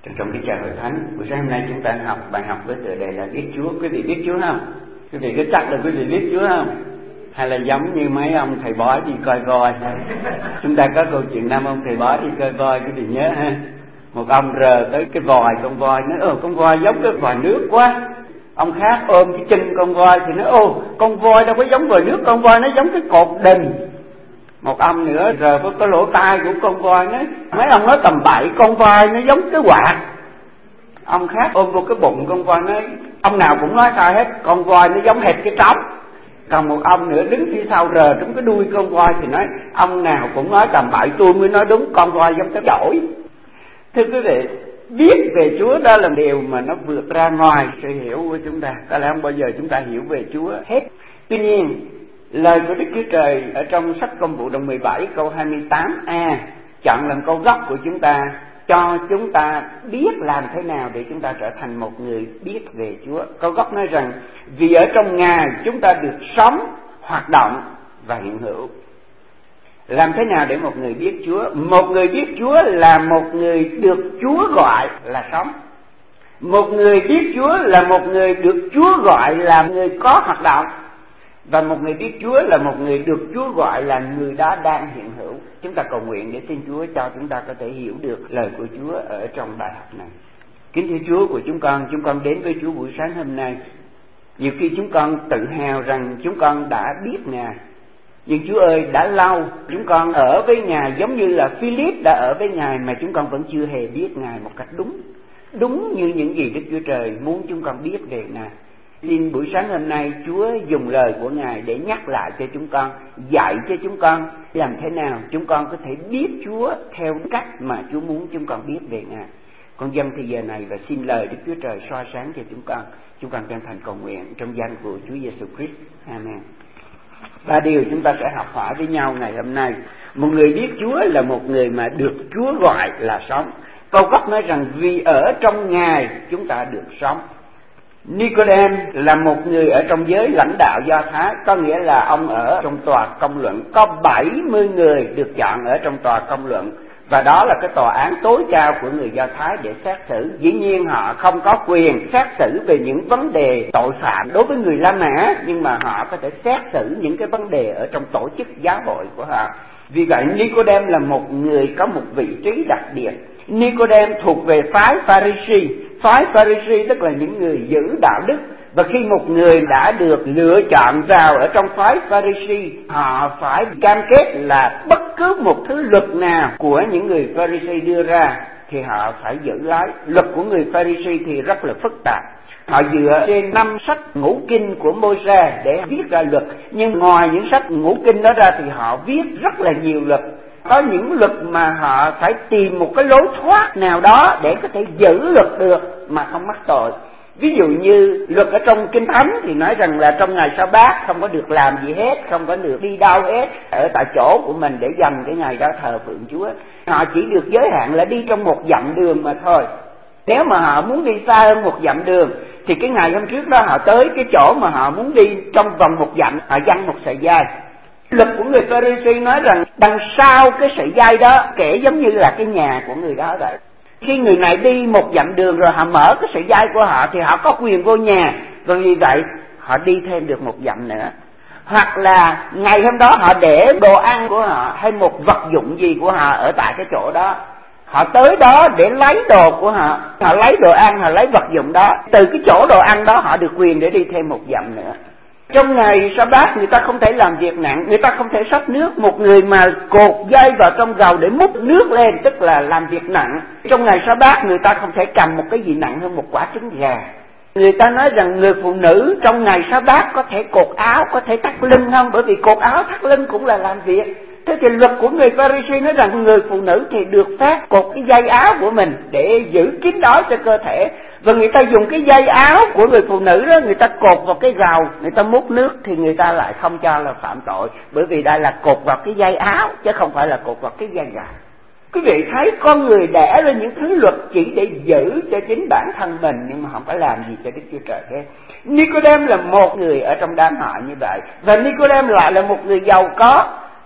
Trân trọng kính chào hội thánh. Buổi sáng hôm nay chúng ta học bài học với tựa đề là biết Chúa. Quý vị biết Chúa không? Quý vị có chắc là quý vị biết Chúa không? Hay là giống như mấy ông thầy bói đi coi voi? Chúng ta có câu chuyện 5 ông thầy bói đi coi voi, quý vị nhớ ha? Một ông rờ tới cái vòi con voi, nói con voi giống cái vòi nước quá. Ông khác ôm cái chân con voi thì nói con voi đâu có giống vòi nước, con voi nó giống cái cột đình. Một ông nữa rờ với cái lỗ tai của con voi, nói mấy ông nói tầm bậy, con voi nó giống cái quạt. Ông khác ôm vô cái bụng con voi, nói ông nào cũng nói sai hết, con voi nó giống hệt cái trống. Còn một ông nữa đứng phía sau rờ trúng cái đuôi con voi thì nói ông nào cũng nói tầm bậy, tôi mới nói đúng, con voi giống cái chổi. Thưa quý vị, biết về Chúa đó là điều mà nó vượt ra ngoài sự hiểu của chúng ta. Có lẽ không bao giờ chúng ta hiểu về Chúa hết. Tuy nhiên, lời của Đức Chúa Trời ở trong sách Công vụ đoạn 17 câu 28a chọn làm câu gốc của chúng ta, cho chúng ta biết làm thế nào để chúng ta trở thành một người biết về Chúa. Câu gốc nói rằng vì ở trong Ngài chúng ta được sống, hoạt động và hiện hữu. Làm thế nào để một người biết Chúa? Một người biết Chúa là một người được Chúa gọi là sống. Một người biết Chúa là một người được Chúa gọi là người có hoạt động. Và một người biết Chúa là một người được Chúa gọi là người đó đang hiện hữu. Chúng ta cầu nguyện để xin Chúa cho chúng ta có thể hiểu được lời của Chúa ở trong bài học này. Kính thưa Chúa của chúng con đến với Chúa buổi sáng hôm nay. Nhiều khi chúng con tự hào rằng chúng con đã biết Ngài. Nhưng Chúa ơi, đã lâu chúng con ở với Ngài giống như là Philip đã ở với Ngài mà chúng con vẫn chưa hề biết Ngài một cách đúng như những gì Đức Chúa Trời muốn chúng con biết về Ngài. Xin buổi sáng hôm nay Chúa dùng lời của Ngài để nhắc lại cho chúng con, dạy cho chúng con làm thế nào chúng con có thể biết Chúa theo cách mà Chúa muốn chúng con biết về Ngài. Con dâng thời giờ này và xin lời Đức Chúa Trời soi sáng cho chúng con. Chúng con chân thành cầu nguyện trong danh của Chúa Giêsu Christ. Amen. Ba điều chúng ta sẽ học hỏi với nhau ngày hôm nay. Một người biết Chúa là một người mà được Chúa gọi là sống. Câu gốc nói rằng vì ở trong Ngài chúng ta được sống. Nicodem là một người ở trong giới lãnh đạo Do Thái, có nghĩa là ông ở trong tòa công luận. Có 70 người được chọn ở trong tòa công luận, và đó là cái tòa án tối cao của người Do Thái để xét xử. Dĩ nhiên họ không có quyền xét xử về những vấn đề tội phạm đối với người La Mã, nhưng mà họ có thể xét xử những cái vấn đề ở trong tổ chức giáo hội của họ. Vì vậy Nicodem là một người có một vị trí đặc biệt. Nicodem thuộc về phái Pharisee. Phái Pharisee tức là những người giữ đạo đức. Và khi một người đã được lựa chọn vào ở trong phái Pharisee, họ phải cam kết là bất cứ một thứ luật nào của những người Pharisee đưa ra thì họ phải giữ lấy. Luật của người Pharisee thì rất là phức tạp. Họ dựa trên 5 sách ngũ kinh của Môi-se để viết ra luật. Nhưng ngoài những sách ngũ kinh đó ra thì họ viết rất là nhiều luật. Có những luật mà họ phải tìm một cái lối thoát nào đó để có thể giữ luật được mà không mắc tội. Ví dụ như luật ở trong Kinh Thánh thì nói rằng là trong ngày Sa-bát không có được làm gì hết, không có được đi đâu hết, ở tại chỗ của mình để dành cái ngày đó thờ phượng Chúa. Họ chỉ được giới hạn là đi trong 1 dặm đường mà thôi. Nếu mà họ muốn đi xa hơn 1 dặm đường thì cái ngày hôm trước đó họ tới cái chỗ mà họ muốn đi trong vòng 1 dặm, họ giăng một sợi dây. Luật của người Pharisee nói rằng đằng sau cái sợi dây đó kể giống như là cái nhà của người đó vậy. Khi người này đi 1 dặm đường rồi họ mở cái sợi dây của họ thì họ có quyền vô nhà. Và vì vậy họ đi thêm được 1 dặm nữa. Hoặc là ngày hôm đó họ để đồ ăn của họ hay một vật dụng gì của họ ở tại cái chỗ đó. Họ tới đó để lấy đồ của họ. Họ lấy đồ ăn, họ lấy vật dụng đó. Từ cái chỗ đồ ăn đó họ được quyền để đi thêm 1 dặm nữa. Trong ngày Sa-bát người ta không thể làm việc nặng, người ta không thể xách nước. Một người mà cột dây vào trong gầu để múc nước lên tức là làm việc nặng. Trong ngày Sa-bát người ta không thể cầm một cái gì nặng hơn một quả trứng gà. Người ta nói rằng người phụ nữ trong ngày Sa-bát có thể cột áo, có thể thắt lưng không? Bởi vì cột áo thắt lưng cũng là làm việc. Thế thì luật của người Pharisee nói rằng người phụ nữ thì được phép cột cái dây áo của mình để giữ kín đáo cho cơ thể. Và người ta dùng cái dây áo của người phụ nữ đó, người ta cột vào cái gầu, người ta múc nước thì người ta lại không cho là phạm tội. Bởi vì đây là cột vào cái dây áo chứ không phải là cột vào cái dây gầu. Quý vị thấy con người đẻ ra những thứ luật chỉ để giữ cho chính bản thân mình, nhưng mà không phải làm gì cho Đức Chúa Trời hết. Nicodem là một người ở trong đám họ như vậy. Và Nicodem lại là một người giàu có.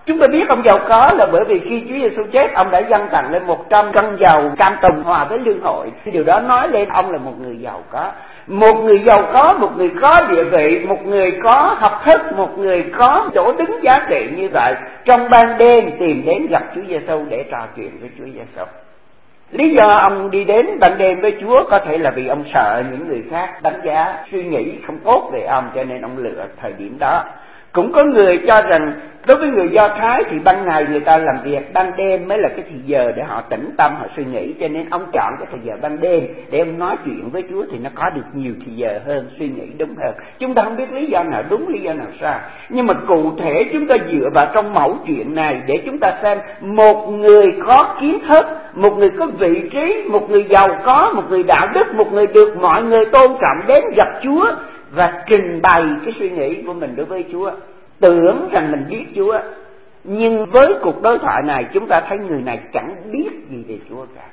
Chúng ta biết ông giàu có là bởi vì khi Chúa Giêsu chết, ông đã dâng tặng lên 100 cân dầu cam tùng hòa với lương hội. Điều đó nói lên ông là một người giàu có. Một người giàu có, một người có địa vị, một người có học thức, một người có chỗ đứng giá trị như vậy, trong ban đêm tìm đến gặp Chúa Giêsu để trò chuyện với Chúa Giêsu. Lý do ông đi đến ban đêm với Chúa có thể là vì ông sợ những người khác đánh giá, suy nghĩ không tốt về ông, cho nên ông lựa thời điểm đó. Cũng có người cho rằng đối với người Do Thái thì ban ngày người ta làm việc, ban đêm mới là cái thời giờ để họ tĩnh tâm, họ suy nghĩ, cho nên ông chọn cái thời giờ ban đêm để ông nói chuyện với Chúa thì nó có được nhiều thời giờ hơn, suy nghĩ đúng hơn. Chúng ta không biết lý do nào đúng, lý do nào sai, nhưng mà cụ thể chúng ta dựa vào trong mẫu chuyện này để chúng ta xem một người có kiến thức, một người có vị trí, một người giàu có, một người đạo đức, một người được mọi người tôn trọng đến gặp Chúa và trình bày cái suy nghĩ của mình đối với Chúa, tưởng rằng mình biết Chúa. Nhưng với cuộc đối thoại này chúng ta thấy người này chẳng biết gì về Chúa cả.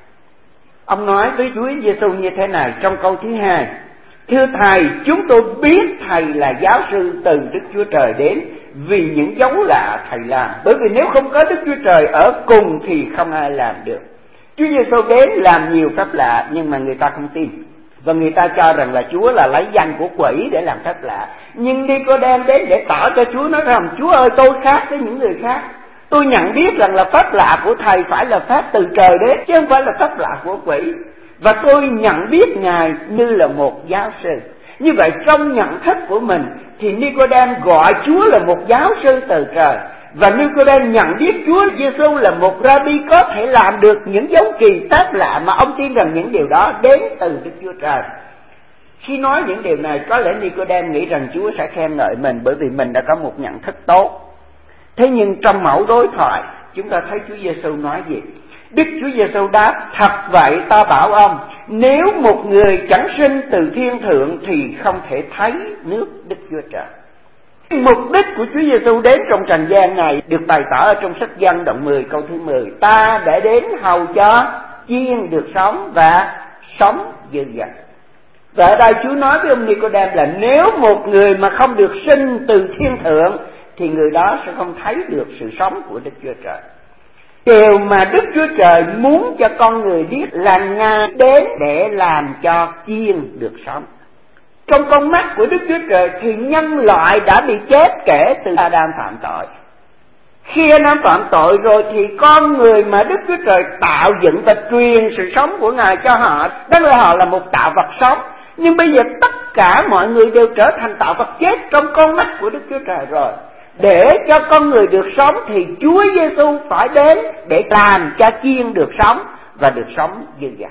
Ông nói với Chúa Giêsu như thế này trong câu thứ 2: Thưa Thầy, chúng tôi biết Thầy là giáo sư từ Đức Chúa Trời đến, vì những dấu lạ Thầy làm, bởi vì nếu không có Đức Chúa Trời ở cùng thì không ai làm được. Chúa Giêsu đến làm nhiều phép lạ nhưng mà người ta không tin, và người ta cho rằng là Chúa là lấy danh của quỷ để làm phép lạ. Nhưng Ni-cô-đêm đến để tỏ cho Chúa, nói rằng Chúa ơi, tôi khác với những người khác. Tôi nhận biết rằng là phép lạ của Thầy phải là phép từ trời đến, chứ không phải là phép lạ của quỷ. Và tôi nhận biết Ngài như là một giáo sư. Như vậy trong nhận thức của mình thì Ni-cô-đêm gọi Chúa là một giáo sư từ trời. Và Ni-cô-đêm nhận biết Chúa Giêsu là một Rabbi có thể làm được những dấu kỳ phép lạ, mà ông tin rằng những điều đó đến từ Đức Chúa Trời. Khi nói những điều này, có lẽ Ni-cô-đêm nghĩ rằng Chúa sẽ khen ngợi mình bởi vì mình đã có một nhận thức tốt. Thế nhưng trong mẫu đối thoại, chúng ta thấy Chúa Giêsu nói gì? Đức Chúa Giêsu đáp: Thật vậy ta bảo ông, nếu một người chẳng sinh từ thiên thượng thì không thể thấy nước Đức Chúa Trời. Mục đích của Chúa Giêsu đến trong trần gian này được bày tỏ ở trong sách Giăng đoạn 10 câu thứ 10: Ta đã đến hầu cho chiên được sống và sống dư dật. Và ở đây Chúa nói với ông Ni-cô-đêm là nếu một người mà không được sinh từ thiên thượng thì người đó sẽ không thấy được sự sống của Đức Chúa Trời. Điều mà Đức Chúa Trời muốn cho con người biết là Ngài đến để làm cho chiên được sống. Trong con mắt của Đức Chúa Trời thì nhân loại đã bị chết kể từ Adam phạm tội. Khi Adam phạm tội rồi thì con người mà Đức Chúa Trời tạo dựng và truyền sự sống của Ngài cho họ, đó là họ là một tạo vật sống. Nhưng bây giờ tất cả mọi người đều trở thành tạo vật chết trong con mắt của Đức Chúa Trời rồi. Để cho con người được sống thì Chúa Giêsu phải đến để làm cho chiên được sống và được sống dư dật.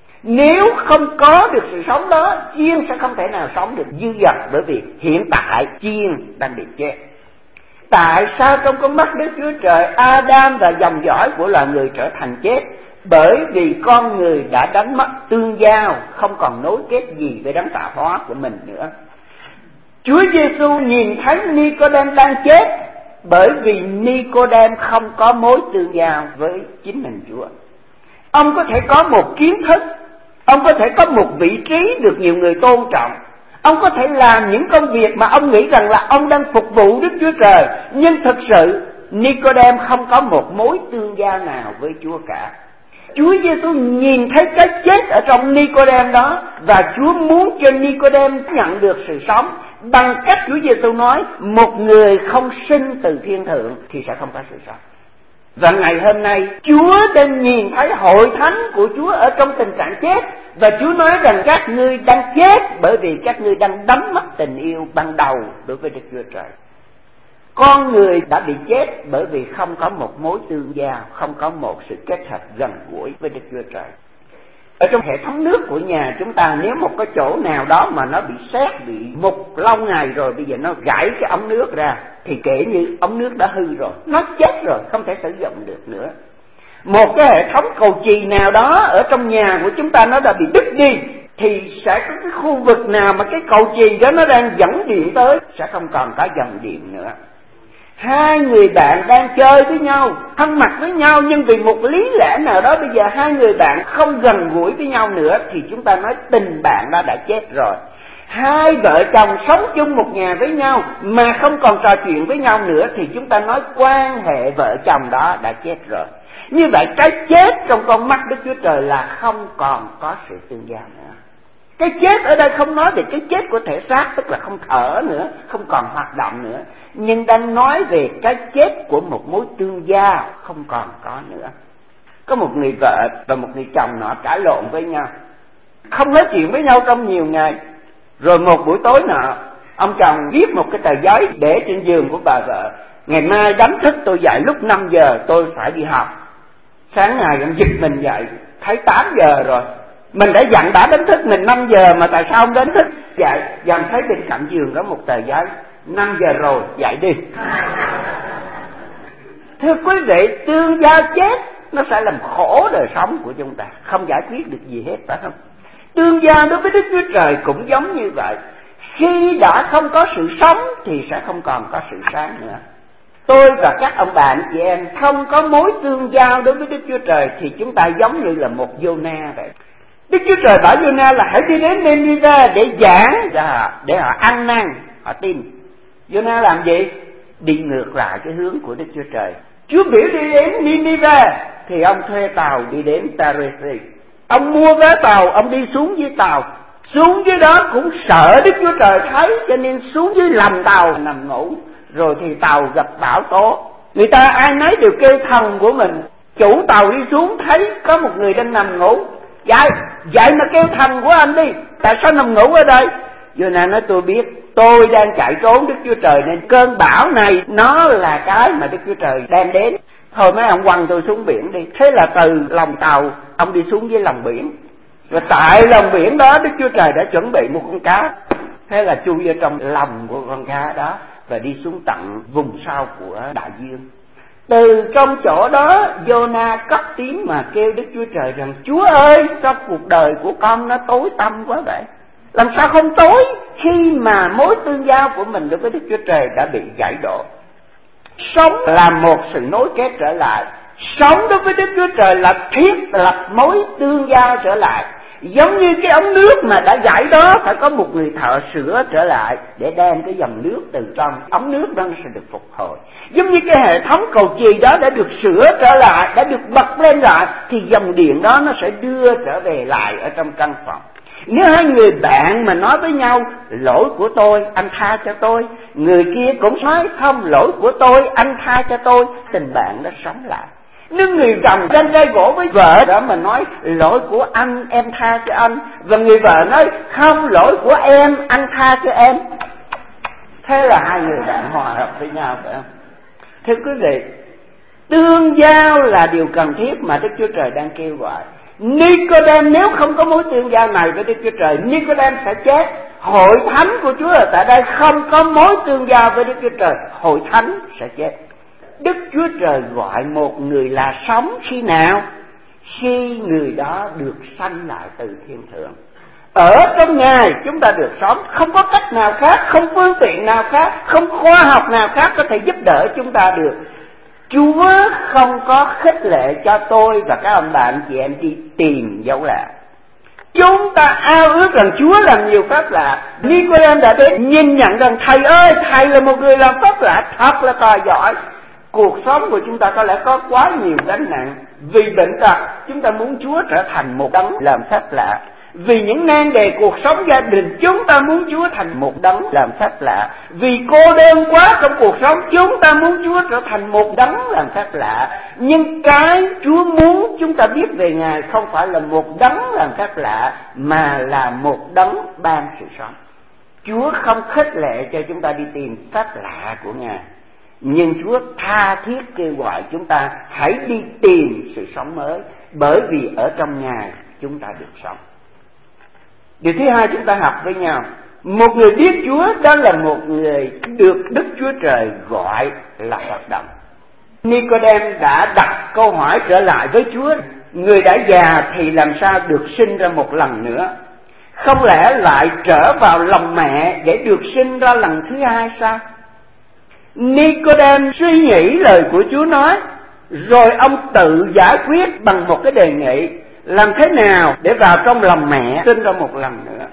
Nếu không có được sự sống đó, chiên sẽ không thể nào sống được dư dật, bởi vì hiện tại chiên đang bị chết. Tại sao trong con mắt Đức Chúa Trời, Adam và dòng dõi của loài người trở thành chết? Bởi vì con người đã đánh mất tương giao, không còn nối kết gì với đấng tạo hóa của mình nữa. Chúa Giêsu nhìn thấy Ni-cô-đêm đang chết bởi vì Ni-cô-đêm không có mối tương giao với chính mình Chúa. Ông có thể có một kiến thức, ông có thể có một vị trí được nhiều người tôn trọng, ông có thể làm những công việc mà ông nghĩ rằng là ông đang phục vụ Đức Chúa Trời, nhưng thực sự Ni-cô-đêm không có một mối tương giao nào với Chúa cả. Chúa Giêsu nhìn thấy cái chết ở trong Ni-cô-đêm đó, và Chúa muốn cho Ni-cô-đêm nhận được sự sống bằng cách Chúa Giêsu nói một người không sinh từ thiên thượng thì sẽ không có sự sống. Và ngày hôm nay Chúa đang nhìn thấy hội thánh của Chúa ở trong tình trạng chết, và Chúa nói rằng các ngươi đang chết bởi vì các ngươi đang đánh mất tình yêu ban đầu đối với Đức Chúa Trời. Con người đã bị chết bởi vì không có một mối tương giao, không có một sự kết hợp gần gũi với Đức Chúa Trời. Ở trong hệ thống nước của nhà chúng ta, nếu một cái chỗ nào đó mà nó bị sét, bị mục lâu ngày rồi, bây giờ nó gãy cái ống nước ra, thì kể như ống nước đã hư rồi, nó chết rồi, không thể sử dụng được nữa. Một cái hệ thống cầu chì nào đó ở trong nhà của chúng ta nó đã bị đứt đi, thì sẽ có cái khu vực nào mà cái cầu chì đó nó đang dẫn điện tới, sẽ không còn có dòng điện nữa. Hai người bạn đang chơi với nhau, thân mật với nhau, nhưng vì một lý lẽ nào đó bây giờ hai người bạn không gần gũi với nhau nữa, thì chúng ta nói tình bạn đã chết rồi. Hai vợ chồng sống chung một nhà với nhau mà không còn trò chuyện với nhau nữa thì chúng ta nói quan hệ vợ chồng đó đã chết rồi. Như vậy cái chết trong con mắt Đức Chúa Trời là không còn có sự tương giao nữa. Cái chết ở đây không nói về cái chết của thể xác, tức là không thở nữa, không còn hoạt động nữa, nhưng đang nói về cái chết của một mối tương giao không còn có nữa. Có một người vợ và một người chồng nọ cãi lộn với nhau, không nói chuyện với nhau trong nhiều ngày. Rồi một buổi tối nọ, ông chồng viết một cái tờ giấy để trên giường của bà vợ: ngày mai đánh thức tôi dậy lúc 5 giờ, tôi phải đi học. Sáng ngày ông giật mình dậy, thấy 8 giờ rồi. Mình đã dặn đã đánh thức mình 5 giờ mà tại sao không đánh thức? Dậy, dần thấy bên cạnh giường có một tờ giấy: 5 giờ rồi, dậy đi. Thưa quý vị, tương giao chết nó sẽ làm khổ đời sống của chúng ta, không giải quyết được gì hết, phải không? Tương giao đối với Đức Chúa Trời cũng giống như vậy. Khi đã không có sự sống thì sẽ không còn có sự sáng nữa. Tôi và các ông bạn chị em không có mối tương giao đối với Đức Chúa Trời thì chúng ta giống như là một Giô-na vậy. Đức Chúa Trời bảo Giô-na là hãy đi đến Nê-ni-vê để giảng để họ ăn năn, họ tin. Giô-na làm gì? Đi ngược lại cái hướng của Đức Chúa Trời. Chúa biểu đi đến Nê-ni-vê thì ông thuê tàu đi đến Ta-rê-si. Ông mua vé tàu, ông đi xuống dưới tàu. Xuống dưới đó cũng sợ Đức Chúa Trời thấy, cho nên xuống dưới lầm tàu nằm ngủ. Rồi thì tàu gặp bão tố. Người ta ai nấy đều kêu thần của mình. Chủ tàu đi xuống thấy có một người đang nằm ngủ: Dậy mà kêu thần của anh đi, tại sao nằm ngủ ở đây? Giô-na nói: tôi biết, tôi đang chạy trốn Đức Chúa Trời nên cơn bão này nó là cái mà Đức Chúa Trời đem đến. Thôi mấy ông quăng tôi xuống biển đi. Thế là từ lòng tàu ông đi xuống dưới lòng biển. Và tại lòng biển đó Đức Chúa Trời đã chuẩn bị một con cá. Thế là chui vào trong lòng của con cá đó và đi xuống tận vùng sau của đại dương. Từ trong chỗ đó Giô-na cất tiếng mà kêu Đức Chúa Trời rằng: Chúa ơi, sao cuộc đời của con nó tối tăm quá vậy? Làm sao không tối khi mà mối tương giao của mình đối với Đức Chúa Trời đã bị gãy đổ? Sống là một sự nối kết trở lại. Sống đối với Đức Chúa Trời là thiết lập mối tương giao trở lại. Giống như cái ống nước mà đã gãy đó, phải có một người thợ sửa trở lại để đem cái dòng nước từ trong ống nước đó nó sẽ được phục hồi. Giống như cái hệ thống cầu chì đó đã được sửa trở lại, đã được bật lên lại, thì dòng điện đó nó sẽ đưa trở về lại ở trong căn phòng. Nếu hai người bạn mà nói với nhau: lỗi của tôi, anh tha cho tôi, người kia cũng nói: không, lỗi của tôi, anh tha cho tôi, tình bạn nó sống lại. Nếu người chồng tranh cãi gỗ với vợ đó mà nói: lỗi của anh, em tha cho anh, và người vợ nói: không, lỗi của em, anh tha cho em, thế là hai người bạn hòa hợp với nhau, phải không? Thưa quý vị, tương giao là điều cần thiết mà Đức Chúa Trời đang kêu gọi. Nicodem nếu không có mối tương giao này với Đức Chúa Trời, Nicodem sẽ chết. Hội thánh của Chúa ở tại đây không có mối tương giao với Đức Chúa Trời, hội thánh sẽ chết. Đức Chúa Trời gọi một người là sống khi nào? Khi người đó được sanh lại từ thiên thượng. Ở trong Ngài chúng ta được sống, không có cách nào khác, không phương tiện nào khác, không khoa học nào khác có thể giúp đỡ chúng ta được. Chúa không có khích lệ cho tôi và các ông bạn chị em đi tìm dấu lạ. Chúng ta ao ước rằng Chúa làm nhiều phép lạ. Nicodem đã đến nhìn nhận rằng: thầy ơi, thầy là một người làm phép lạ thật là tài giỏi. Cuộc sống của chúng ta có lẽ có quá nhiều gánh nặng. Vì bệnh tật chúng ta muốn Chúa trở thành một đấng làm phép lạ. Vì những nan đề cuộc sống gia đình chúng ta muốn Chúa thành một đấng làm phép lạ. Vì cô đơn quá trong cuộc sống chúng ta muốn Chúa trở thành một đấng làm phép lạ. Nhưng cái Chúa muốn chúng ta biết về Ngài không phải là một đấng làm phép lạ, mà là một đấng ban sự sống. Chúa không khích lệ cho chúng ta đi tìm phép lạ của Ngài, nhưng Chúa tha thiết kêu gọi chúng ta hãy đi tìm sự sống mới, bởi vì ở trong Ngài chúng ta được sống. Điều thứ hai chúng ta học với nhau, một người biết Chúa đó là một người được Đức Chúa Trời gọi là hoạt động. Nicodem đã đặt câu hỏi trở lại với Chúa: người đã già thì làm sao được sinh ra một lần nữa? Không lẽ lại trở vào lòng mẹ để được sinh ra lần thứ hai sao? Nicodem suy nghĩ lời của Chúa nói, rồi ông tự giải quyết bằng một cái đề nghị: làm thế nào để vào trong lòng mẹ sinh ra một lần nữa?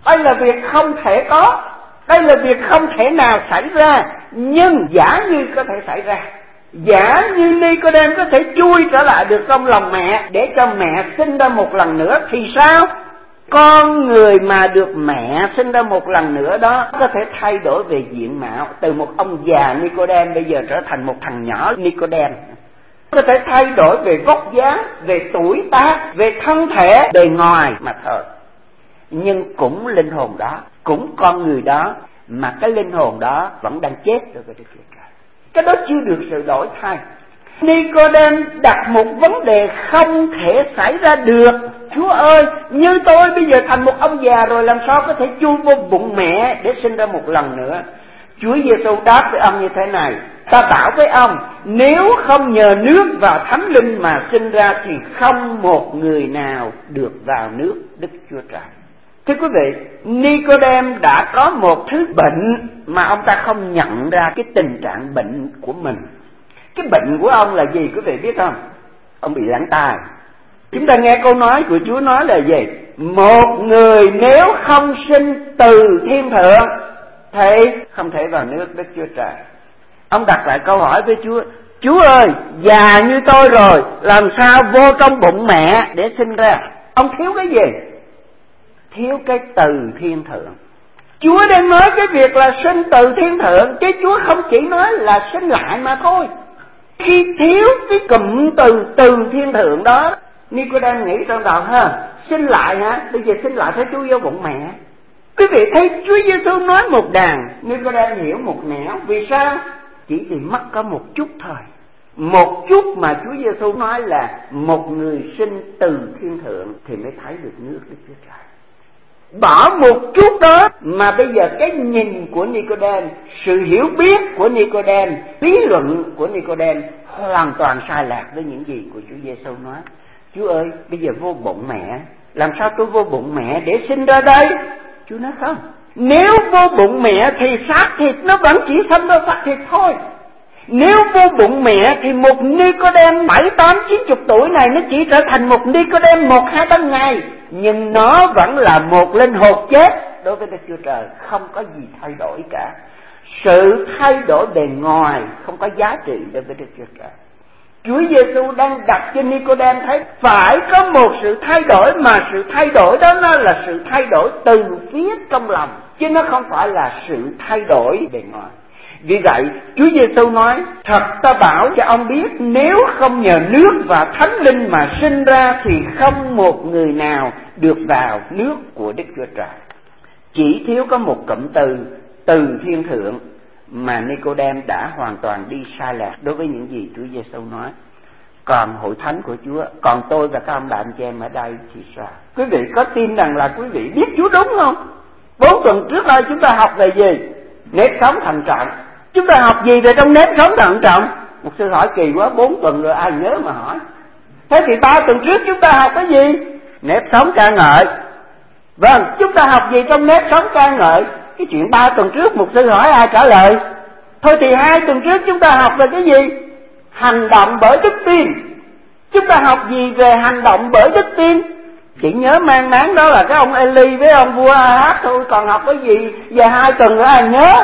Đây là việc không thể có, đây là việc không thể nào xảy ra. Nhưng giả như có thể xảy ra, giả như Ni-cô-đêm có thể chui trở lại được trong lòng mẹ để cho mẹ sinh ra một lần nữa thì sao? Con người mà được mẹ sinh ra một lần nữa đó có thể thay đổi về diện mạo, từ một ông già Ni-cô-đêm bây giờ trở thành một thằng nhỏ Ni-cô-đêm. Có thể thay đổi về vóc dáng, về tuổi tác, về thân thể, bề ngoài mà thôi. Nhưng cũng linh hồn đó, cũng con người đó, mà cái linh hồn đó vẫn đang chết đối với Đức Chúa Trời. Cái đó chưa được sự đổi thay. Ni-cô-đêm đặt một vấn đề không thể xảy ra được. Chúa ơi, như tôi bây giờ thành một ông già rồi, làm sao có thể chui vô bụng mẹ để sinh ra một lần nữa? Chúa Giêsu đáp với ông như thế này: ta bảo với ông, nếu không nhờ nước và Thánh Linh mà sinh ra thì không một người nào được vào nước Đức Chúa Trời. Thưa quý vị, Ni-cô-đêm đã có một thứ bệnh mà ông ta không nhận ra cái tình trạng bệnh của mình. Cái bệnh của ông là gì quý vị biết không? Ông bị lãng tai. Chúng ta nghe câu nói của Chúa nói là gì? Một người nếu không sinh từ thiên thượng thì không thể vào nước Đức Chúa Trời. Ông đặt lại câu hỏi với Chúa: Chúa ơi, già như tôi rồi, làm sao vô trong bụng mẹ để sinh ra? Ông thiếu cái gì? Thiếu cái từ thiên thượng. Chúa đang nói cái việc là sinh từ thiên thượng, chứ Chúa không chỉ nói là sinh lại mà thôi. Khi thiếu cái cụm từ thiên thượng đó, Ni-cô-đêm nghĩ trong đầu ha, sinh lại hả? Bây giờ sinh lại phải chui vô bụng mẹ. Quý vị thấy Chúa Giêsu nói một đàn, Ni-cô-đêm hiểu một nẻo. Vì sao? Chỉ vì mất có một chút thôi. Một chút mà Chúa Giêsu nói là một người sinh từ thiên thượng thì mới thấy được nước Đức Chúa Trời. Bỏ một chút đó mà bây giờ cái nhìn của Ni-cô-đêm, sự hiểu biết của Ni-cô-đêm, lý luận của Ni-cô-đêm hoàn toàn sai lạc với những gì của Chúa Giêsu nói. Chúa ơi, bây giờ vô bụng mẹ, làm sao tôi vô bụng mẹ để sinh ra đây? Chúa nói không. Nếu vô bụng mẹ thì xác thịt nó vẫn chỉ sinh ra xác thịt thôi. Nếu vô bụng mẹ thì một Ni-cô-đêm 7, 8, 90 tuổi này nó chỉ trở thành một Ni-cô-đêm 1, 2, 3 ngày. Nhưng nó vẫn là một linh hồn chết đối với Đức Chúa Trời, không có gì thay đổi cả. Sự thay đổi bề ngoài không có giá trị đối với Đức Chúa Trời. Chúa Giêsu đang đặt cho Ni-cô-đêm thấy phải có một sự thay đổi, mà sự thay đổi đó nó là sự thay đổi từ phía trong lòng, chứ nó không phải là sự thay đổi bề ngoài. Vì vậy Chúa Giêsu nói: thật ta bảo cho ông biết, nếu không nhờ nước và Thánh Linh mà sinh ra thì không một người nào được vào nước của Đức Chúa Trời. Chỉ thiếu có một cụm từ thiên thượng mà Ni-cô-đêm đã hoàn toàn đi sai lạc đối với những gì Chúa Giêsu nói. Còn hội thánh của Chúa, còn tôi và các ông bạn chị em ở đây thì sao? Quý vị có tin rằng là quý vị biết Chúa đúng không? 4 tuần trước đây chúng ta học về gì? Nếp sống thận trọng. Chúng ta học gì về trong nếp sống thận trọng? Một sư hỏi kỳ quá, 4 tuần rồi ai nhớ mà hỏi. Thế thì 3 tuần trước chúng ta học cái gì? Nếp sống ca ngợi. Vâng, chúng ta học gì trong nếp sống ca ngợi? Cái chuyện 3 tuần trước một sư hỏi ai trả lời? Thôi thì 2 tuần trước chúng ta học về cái gì? Hành động bởi đức tin. Chúng ta học gì về hành động bởi đức tin? Chỉ nhớ mang máng đó là cái ông Eli với ông vua Ahab thôi, còn học cái gì về 2 tuần nữa ai nhớ?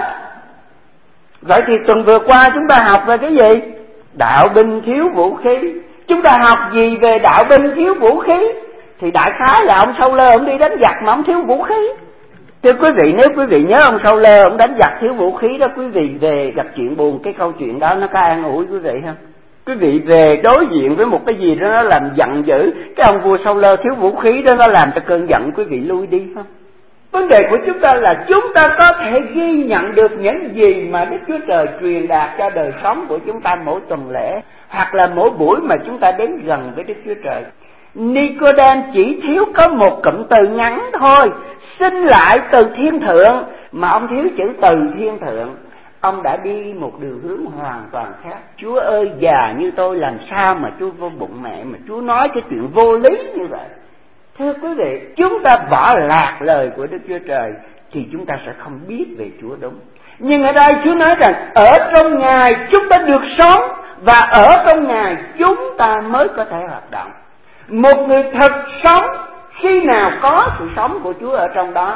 Vậy thì tuần vừa qua chúng ta học về cái gì? Đạo binh thiếu vũ khí. Chúng ta học gì về đạo binh thiếu vũ khí? Thì đại khái là ông Sau-lơ ông đi đánh giặc mà ông thiếu vũ khí. Thưa quý vị, nếu quý vị nhớ ông Sau-lơ ông đánh giặc thiếu vũ khí đó, quý vị về gặp chuyện buồn, cái câu chuyện đó nó có an ủi quý vị không? Quý vị về đối diện với một cái gì đó nó làm giận dữ, cái ông vua Sau-lơ thiếu vũ khí đó nó làm cho cơn giận quý vị lui đi không? Vấn đề của chúng ta là chúng ta có thể ghi nhận được những gì mà Đức Chúa Trời truyền đạt cho đời sống của chúng ta mỗi tuần lễ, hoặc là mỗi buổi mà chúng ta đến gần với Đức Chúa Trời. Ni-cô-đêm chỉ thiếu có một cụm từ ngắn thôi, sinh lại từ thiên thượng, mà ông thiếu chữ từ thiên thượng. Ông đã đi một đường hướng hoàn toàn khác. Chúa ơi, già như tôi làm sao mà Chúa vô bụng mẹ mà Chúa nói cái chuyện vô lý như vậy? Thưa quý vị, chúng ta bỏ lạc lời của Đức Chúa Trời thì chúng ta sẽ không biết về Chúa đúng. Nhưng ở đây Chúa nói rằng ở trong Ngài chúng ta được sống, và ở trong Ngài chúng ta mới có thể hoạt động. Một người thật sống khi nào có sự sống của Chúa ở trong đó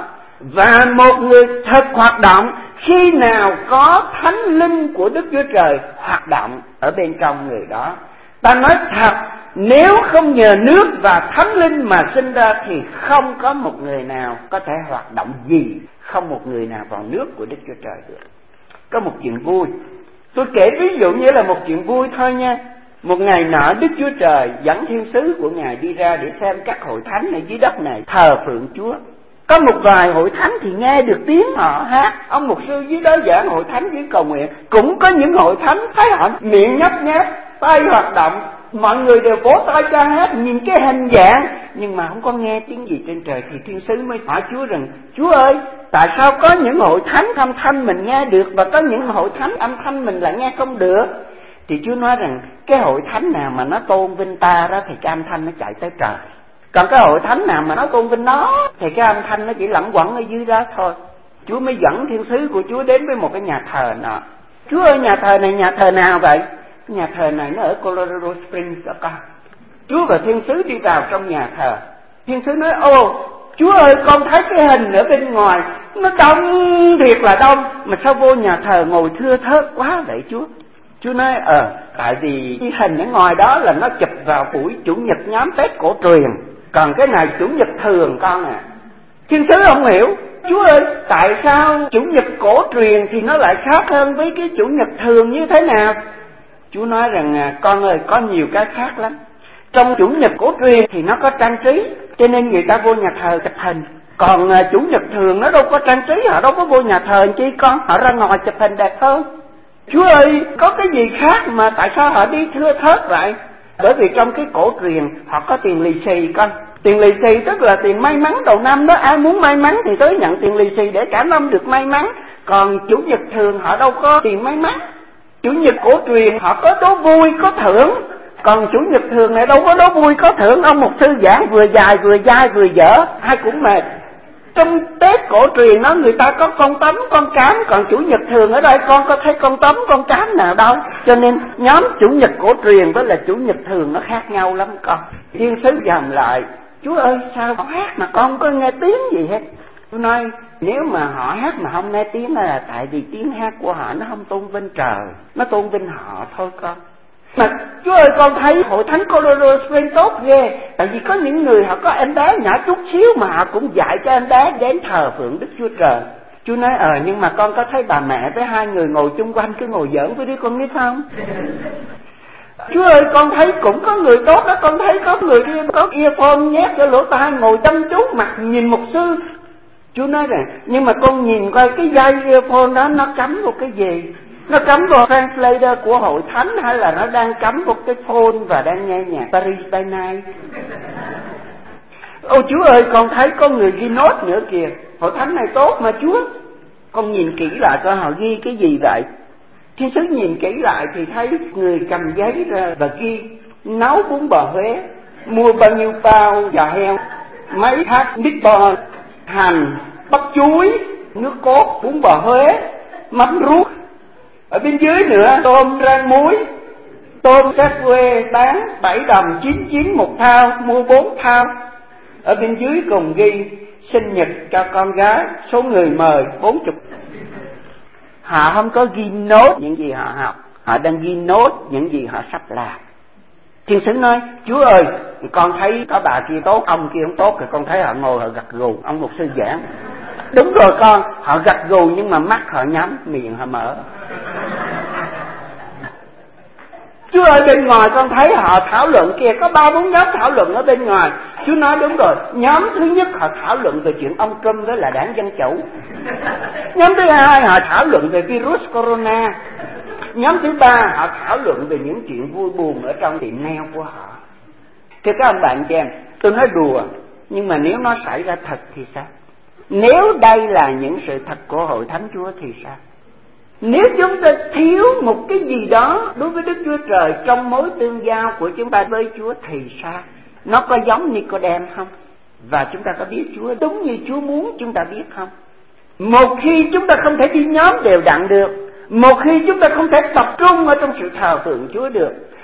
Và một người thật hoạt động khi nào có Thánh Linh của Đức Chúa Trời hoạt động ở bên trong người đó. Ta nói thật, nếu không nhờ nước và Thánh Linh mà sinh ra thì không có một người nào có thể hoạt động gì, không một người nào vào nước của Đức Chúa Trời được. Có một chuyện vui, tôi kể ví dụ như là một chuyện vui thôi nha. Một ngày nọ Đức Chúa Trời dẫn thiên sứ của Ngài đi ra để xem các hội thánh ở dưới đất này thờ phượng Chúa. Có một vài hội thánh thì nghe được tiếng họ hát, ông mục sư dưới đó giảng hội thánh dưới cầu nguyện. Cũng có những hội thánh thấy họ miệng nhấp nháp, tay hoạt động, mọi người đều vỗ tay ca hát, nhìn cái hình dạng, nhưng mà không có nghe tiếng gì trên trời. Thì thiên sứ mới hỏi Chúa rằng: Chúa ơi, tại sao có những hội thánh âm thanh mình nghe được và có những hội thánh âm thanh mình lại nghe không được? Thì Chúa nói rằng cái hội thánh nào mà nó tôn vinh ta đó thì cái âm thanh nó chạy tới trời. Còn cái hội thánh nào mà nó tôn vinh nó thì cái âm thanh nó chỉ lẳng quẩn ở dưới đó thôi. Chúa mới dẫn thiên sứ của Chúa đến với một cái nhà thờ nọ. Chúa ơi, nhà thờ này nhà thờ nào vậy? Cái nhà thờ này nó ở Colorado Springs đó con. Chúa và thiên sứ đi vào trong nhà thờ. Thiên sứ nói: Ô Chúa ơi, con thấy cái hình ở bên ngoài nó đông thiệt là đông, mà sao vô nhà thờ ngồi thưa thớt quá vậy Chúa? Chúa nói: tại vì cái hình ở ngoài đó là nó chụp vào buổi Chủ nhật nhóm Tết cổ truyền, còn cái này Chủ nhật thường con à. Thiên sứ không hiểu: Chúa ơi, tại sao Chủ nhật cổ truyền thì nó lại khác hơn với cái Chủ nhật thường như thế nào? Chúa nói rằng: con ơi, có nhiều cái khác lắm. Trong Chủ nhật cổ truyền thì nó có trang trí, cho nên người ta vô nhà thờ chụp hình. Còn Chủ nhật thường nó đâu có trang trí, họ đâu có vô nhà thờ chi con, họ ra ngoài chụp hình đẹp hơn. Chúa ơi, có cái gì khác mà tại sao họ đi thưa thớt vậy? Bởi vì trong cái cổ truyền họ có tiền lì xì con. Tiền lì xì tức là tiền may mắn đầu năm đó, ai muốn may mắn thì tới nhận tiền lì xì để cả năm được may mắn. Còn Chủ nhật thường họ đâu có tiền may mắn. Chủ nhật cổ truyền họ có đố vui có thưởng, còn Chủ nhật thường này đâu có đố vui có thưởng. Ông mục sư giảng vừa dài vừa dai vừa dở, ai cũng mệt. Trong Tết cổ truyền đó người ta có con tấm con cám, còn Chủ nhật thường ở đây con có thấy con tấm con cám nào đâu. Cho nên nhóm Chủ nhật cổ truyền với là Chủ nhật thường nó khác nhau lắm con. Thiên sứ dòm lại: Chúa ơi, sao họ hát mà con không có nghe tiếng gì hết? Tôi nói: nếu mà họ hát mà không nghe tiếng là tại vì tiếng hát của họ nó không tôn vinh trời, nó tôn vinh họ thôi con. Mà Chúa ơi, con thấy hội thánh Colorado Springs tốt ghê. Tại vì có những người họ có em bé nhỏ chút xíu mà họ cũng dạy cho em bé đến thờ phượng Đức Chúa Trời. Chúa nói: nhưng mà con có thấy bà mẹ với hai người ngồi chung quanh cứ ngồi giỡn với đứa con nít không? Chúa ơi, con thấy cũng có người tốt đó, con thấy có người kia có earphone nhét cho lỗ tai ngồi chăm chú mặt nhìn mục sư. Chúa nói rằng: nhưng mà con nhìn coi cái dây earphone đó nó cắm một cái gì? Nó cắm vào translator của hội thánh hay là nó đang cắm một cái phone và đang nghe nhạc Paris by Night? Ôi Chúa ơi, con thấy có người ghi nốt nữa kìa. Hội thánh này tốt mà Chúa. Con nhìn kỹ lại coi họ ghi cái gì vậy. Thiên sứ nhìn kỹ lại thì thấy người cầm giấy ra và ghi: nấu bún bò Huế, mua bao nhiêu bao giò heo, mấy thác meatball, hành, bắp chuối, nước cốt, bún bò Huế, mắm ruốc. Ở bên dưới nữa tôm rang muối, tôm các quê bán 7 đồng 99 một thao, mua 4 thao. Ở bên dưới cùng ghi: sinh nhật cho con gái, số người mời 40. Họ không có ghi nốt những gì họ học, họ đang ghi nốt những gì họ sắp làm. Thiên sứ nói: Chúa ơi, con thấy có bà kia tốt, ông kia không tốt, rồi con thấy họ ngồi họ gật gù. Ông mục sư giảng: đúng rồi con, họ gật gù nhưng mà mắt họ nhắm, miệng họ mở. Chúa ơi, bên ngoài con thấy họ thảo luận kìa, có 3-4 nhóm thảo luận ở bên ngoài. Chúa nói: đúng rồi, nhóm thứ nhất họ thảo luận về chuyện ông Trump với là đảng Dân Chủ. Nhóm thứ hai họ thảo luận về virus corona. Nhóm thứ ba họ thảo luận về những chuyện vui buồn ở trong tiệm nail của họ. Thưa các ông bạn chị em, tôi nói đùa, nhưng mà nếu nó xảy ra thật thì sao? Nếu đây là những sự thật của hội thánh Chúa thì sao? Nếu chúng ta thiếu một cái gì đó đối với Đức Chúa Trời trong mối tương giao của chúng ta với Chúa thì sao? Nó có giống Nicodem không? Và chúng ta có biết Chúa đúng như Chúa muốn chúng ta biết không? Một khi chúng ta không thể đi nhóm đều đặn được, một khi chúng ta không thể tập trung ở trong sự thờ phượng Chúa được,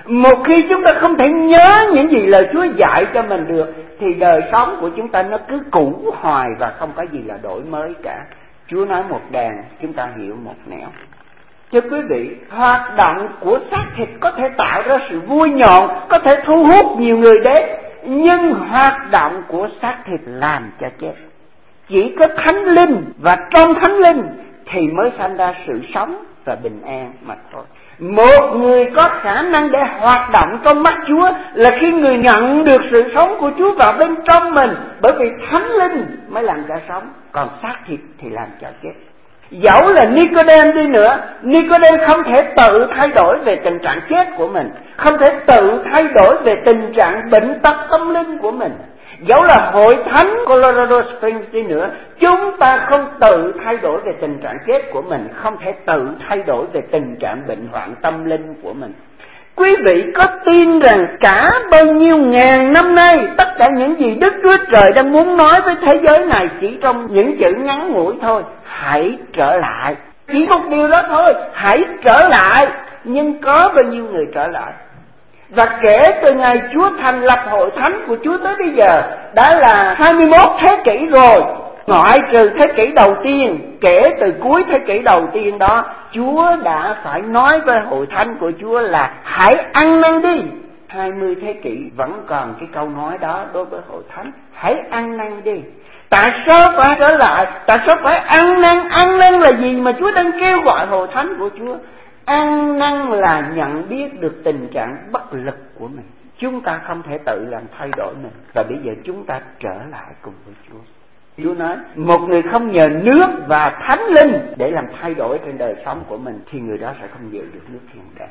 Một khi chúng ta không thể nhớ những gì lời Chúa dạy cho mình được, thì đời sống của chúng ta nó cứ cũ hoài và không có gì là đổi mới cả. Chúa nói một đàn, chúng ta hiểu một nẻo. Thưa quý vị, hoạt động của xác thịt có thể tạo ra sự vui nhộn, có thể thu hút nhiều người đến, nhưng hoạt động của xác thịt làm cho chết. Chỉ có Thánh Linh và trong Thánh Linh thì mới sanh ra sự sống và bình an mà thôi. Một người có khả năng để hoạt động trong mắt Chúa là khi người nhận được sự sống của Chúa vào bên trong mình, bởi vì Thánh Linh mới làm cho sống, còn xác thịt thì làm cho chết. Dẫu là Nicodem đi nữa, Nicodem không thể tự thay đổi về tình trạng chết của mình, không thể tự thay đổi về tình trạng bệnh tật tâm linh của mình. Dẫu là hội thánh Colorado Springs đi nữa, chúng ta không tự thay đổi về tình trạng chết của mình, không thể tự thay đổi về tình trạng bệnh hoạn tâm linh của mình. Quý vị có tin rằng cả bao nhiêu ngàn năm nay, tất cả những gì Đức Chúa Trời đang muốn nói với thế giới này chỉ trong những chữ ngắn ngủi thôi: hãy trở lại. Chỉ một điều đó thôi, hãy trở lại. Nhưng có bao nhiêu người trở lại? Và kể từ ngày Chúa thành lập hội thánh của Chúa tới bây giờ đã là 21 thế kỷ rồi. Ngoại trừ thế kỷ đầu tiên, kể từ cuối thế kỷ đầu tiên đó, Chúa đã phải nói với hội thánh của Chúa là hãy ăn năn đi. 20 thế kỷ vẫn còn cái câu nói đó đối với hội thánh: hãy ăn năn đi. Tại sao phải trở lại? Tại sao phải ăn năn? Ăn năn là gì mà Chúa đang kêu gọi hội thánh của Chúa? Ăn năn là nhận biết được tình trạng bất lực của mình. Chúng ta không thể tự làm thay đổi mình, và bây giờ chúng ta trở lại cùng với Chúa. Chúa nói, một người không nhờ nước và Thánh Linh để làm thay đổi trên đời sống của mình, thì người đó sẽ không giữ được nước thiên đàng.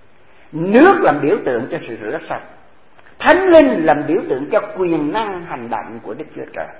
Nước làm biểu tượng cho sự rửa sạch, Thánh Linh làm biểu tượng cho quyền năng hành động của Đức Chúa Trời.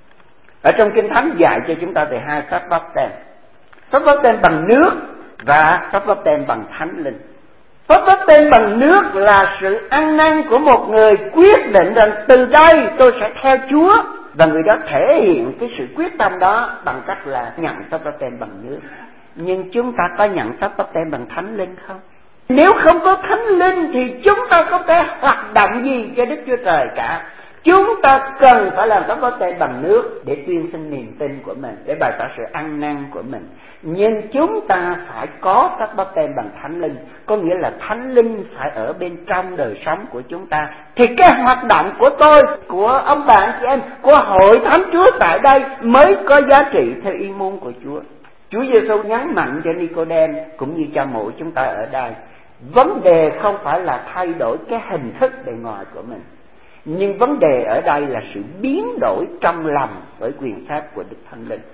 Ở trong Kinh Thánh dạy cho chúng ta về hai phép báp têm: phép báp têm bằng nước và phép báp têm bằng Thánh Linh. Phép báp têm bằng nước là sự ăn năn của một người quyết định rằng từ đây tôi sẽ theo Chúa, và người đó thể hiện cái sự quyết tâm đó bằng cách là nhận phép báp têm bằng nước. Nhưng chúng ta có nhận phép báp têm bằng Thánh Linh không? Nếu không có Thánh Linh thì chúng ta không thể hoạt động gì cho Đức Chúa Trời cả. Chúng ta cần phải làm phép báp têm bằng nước để tuyên xưng niềm tin của mình, để bày tỏ sự ăn năn của mình. Nhưng chúng ta phải có phép báp têm bằng Thánh Linh, có nghĩa là Thánh Linh phải ở bên trong đời sống của chúng ta. Thì cái hoạt động của tôi, của ông bạn chị em, của hội thánh Chúa tại đây mới có giá trị theo ý muốn của Chúa. Chúa Giêsu nhấn mạnh cho Nicodem cũng như cho mỗi chúng ta ở đây, vấn đề không phải là thay đổi cái hình thức bề ngoài của mình, nhưng vấn đề ở đây là sự biến đổi trong lòng bởi quyền phép của Đức Thánh Linh.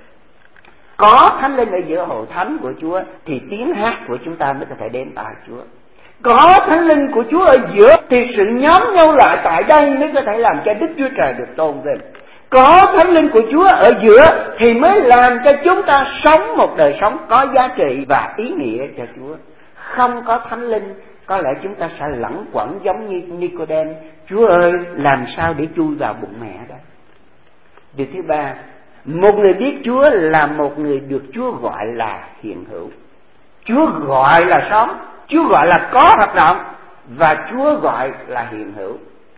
Có Thánh Linh ở giữa hội thánh của Chúa thì tiếng hát của chúng ta mới có thể đến tai Chúa. Có Thánh Linh của Chúa ở giữa thì sự nhóm nhau lại tại đây mới có thể làm cho Đức Chúa Trời được tôn vinh. Có Thánh Linh của Chúa ở giữa thì mới làm cho chúng ta sống một đời sống có giá trị và ý nghĩa cho Chúa. Không có Thánh Linh, có lẽ chúng ta sẽ lẳng quẩn giống như Nicodem: Chúa ơi, làm sao để chui vào bụng mẹ đó? Điều thứ ba, một người biết Chúa là một người được Chúa gọi là hiện hữu. Chúa gọi là sống, Chúa gọi là có hoạt động, và Chúa gọi là hiện hữu.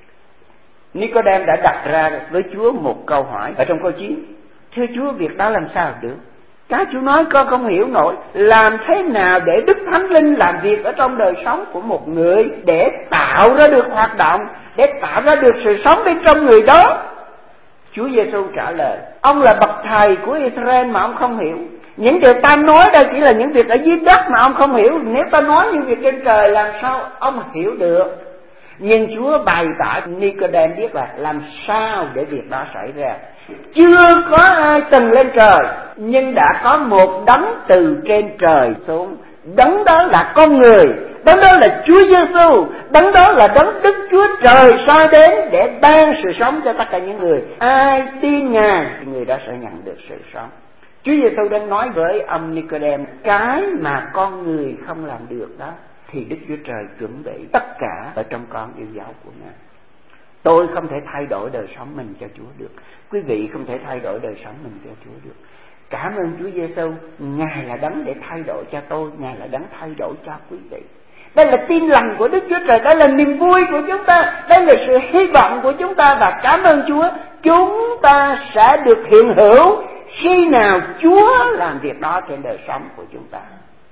Nicodem đã đặt ra với Chúa một câu hỏi ở trong câu 9: thưa Chúa, việc đó làm sao được? Cái Chúa nói con không hiểu nổi. Làm thế nào để Đức Thánh Linh làm việc ở trong đời sống của một người để tạo ra được hoạt động, để tạo ra được sự sống bên trong người đó? Chúa Giêsu trả lời: ông là bậc thầy của Israel mà ông không hiểu. Những điều ta nói đây chỉ là những việc ở dưới đất mà ông không hiểu. Nếu ta nói những việc trên trời làm sao ông hiểu được? Nhưng Chúa bày tỏ Nicodem biết là làm sao để việc đó xảy ra. Chưa có ai từng lên trời, nhưng đã có một đấng từ trên trời xuống. Đấng đó là con người, đấng đó là Chúa Giêsu, đấng đó là đấng Đức Chúa Trời sai đến để ban sự sống cho tất cả những người. Ai tin Ngài thì người đó sẽ nhận được sự sống. Chúa Giêsu đang nói với ông Nicodem, cái mà con người không làm được đó thì Đức Chúa Trời chuẩn bị tất cả ở trong con yêu dấu của Ngài. Tôi không thể thay đổi đời sống mình cho Chúa được. Quý vị không thể thay đổi đời sống mình cho Chúa được. Cảm ơn Chúa Giêsu, Ngài là đấng để thay đổi cho tôi, Ngài là đấng thay đổi cho quý vị. Đây là tin lành của Đức Chúa Trời, đây là niềm vui của chúng ta, đây là sự hy vọng của chúng ta. Và cảm ơn Chúa, chúng ta sẽ được hiện hữu khi nào Chúa làm việc đó trên đời sống của chúng ta.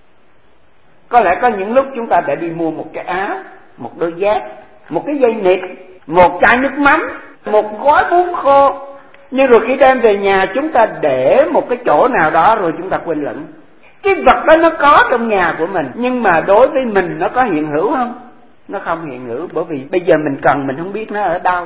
Có lẽ có những lúc chúng ta đã đi mua một cái áo, một đôi dép, một cái dây nịt, một chai nước mắm, một gói bún khô, nhưng rồi khi đem về nhà chúng ta để một cái chỗ nào đó rồi chúng ta quên lửng. Cái vật đó nó có trong nhà của mình, nhưng mà đối với mình nó có hiện hữu không? Nó không hiện hữu, bởi vì bây giờ mình cần mình không biết nó ở đâu.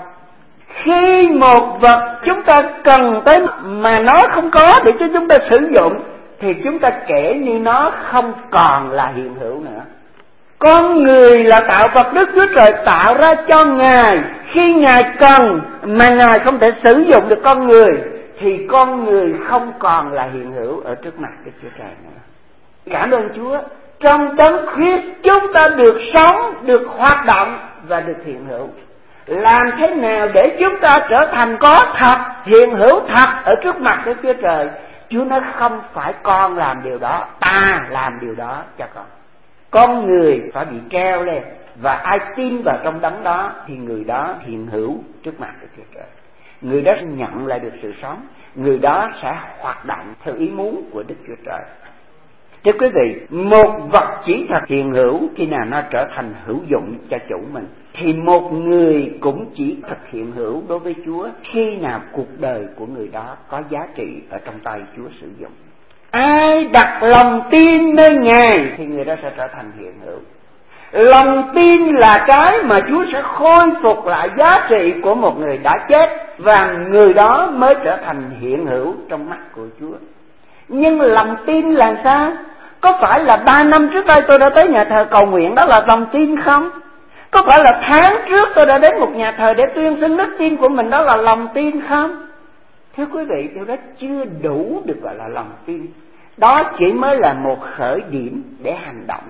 Khi một vật chúng ta cần tới mà nó không có để cho chúng ta sử dụng, thì chúng ta kể như nó không còn là hiện hữu nữa. Con người là tạo vật Đức Chúa Trời tạo ra cho Ngài. Khi Ngài cần mà Ngài không thể sử dụng được con người, thì con người không còn là hiện hữu ở trước mặt Đức Chúa Trời nữa. Cảm ơn Chúa, trong Đấng Christ chúng ta được sống, được hoạt động và được hiện hữu. Làm thế nào để chúng ta trở thành có thật, hiện hữu thật ở trước mặt Đức Chúa Trời? Chúa nói không phải con làm điều đó, ta làm điều đó cho con. Con người phải bị treo lên, và ai tin vào trong Đấng đó thì người đó hiện hữu trước mặt Đức Chúa Trời. Người đó sẽ nhận lại được sự sống, người đó sẽ hoạt động theo ý muốn của Đức Chúa Trời. Thưa quý vị, một vật chỉ thật hiện hữu khi nào nó trở thành hữu dụng cho chủ mình, thì một người cũng chỉ thật hiện hữu đối với Chúa khi nào cuộc đời của người đó có giá trị ở trong tay Chúa sử dụng. Ai đặt lòng tin nơi Ngài thì người đó sẽ trở thành hiện hữu. Lòng tin là cái mà Chúa sẽ khôi phục lại giá trị của một người đã chết, và người đó mới trở thành hiện hữu trong mắt của Chúa. Nhưng lòng tin là sao? Có phải là 3 năm trước đây tôi đã tới nhà thờ cầu nguyện, đó là lòng tin không? Có phải là tháng trước tôi đã đến một nhà thờ để tuyên xưng đức tin của mình, đó là lòng tin không? Thưa quý vị, điều đó chưa đủ được gọi là lòng tin. Đó chỉ mới là một khởi điểm để hành động.